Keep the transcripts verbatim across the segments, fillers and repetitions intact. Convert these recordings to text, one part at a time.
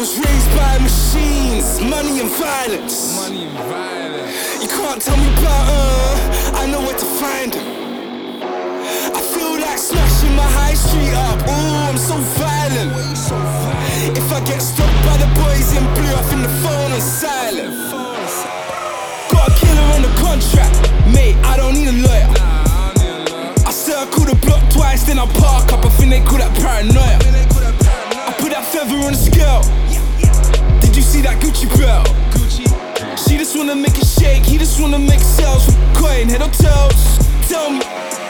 was raised by machines, money and violence. Money and violence. You can't tell me about uh, I know where to find them. I feel like smashing my high street up. Ooh, I'm so violent. If I get stopped by the boys in blue, I think the phone is silent. Got a killer on the contract, mate, I don't need a lawyer. I circle the block twice, then I park up. I think they call that paranoia. I put that feather on the scale. Did you see that Gucci belt? She just wanna make it shake, he just wanna make sales for coin, head or tails. Tell me.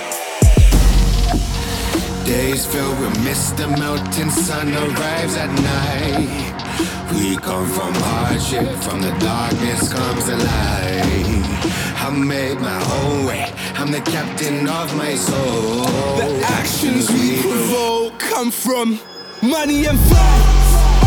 Days filled with mist, the melting sun arrives at night. We come from hardship, from the darkness comes the light. I made my own way, I'm the captain of my soul. The actions we provoke come from money and violence.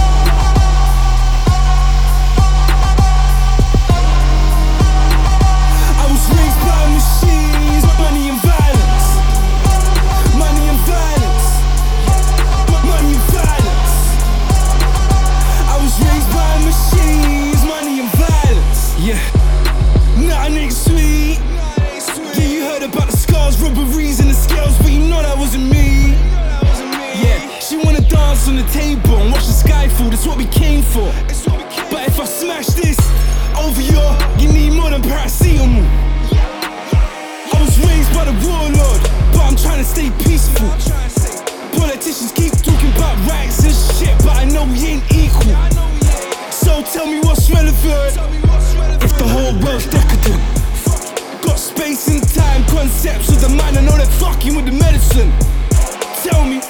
I was raised by machines, money and violence. Money and violence. Money and violence. I was raised by machines, money and violence. Yeah, nothing ain't sweet. Yeah, you heard about the scars, robberies and the scales, but you know that wasn't me. Yeah, she wanna dance on the table and watch the sky fall, that's what we came for. But if I smash this over your, you need more than paracetamol. I was raised by the warlord, but I'm trying to stay peaceful. Politicians keep talking about rights and shit, but I know we ain't equal. So tell me what's relevant if the whole world's decadent. Got space and time concepts of the mind, I know they're fucking with the medicine. Tell me.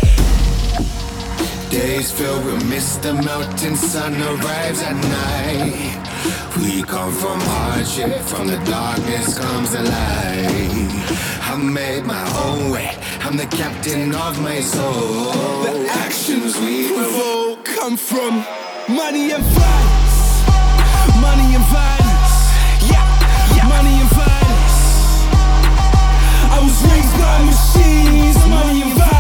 Days filled with mist, the melting sun arrives at night. We come from hardship, from the darkness comes the light. I made my own way, I'm the captain of my soul. The actions we provoke come from money and violence. Money and violence. Yeah, yeah. Money and violence. I was raised by machines, money and violence.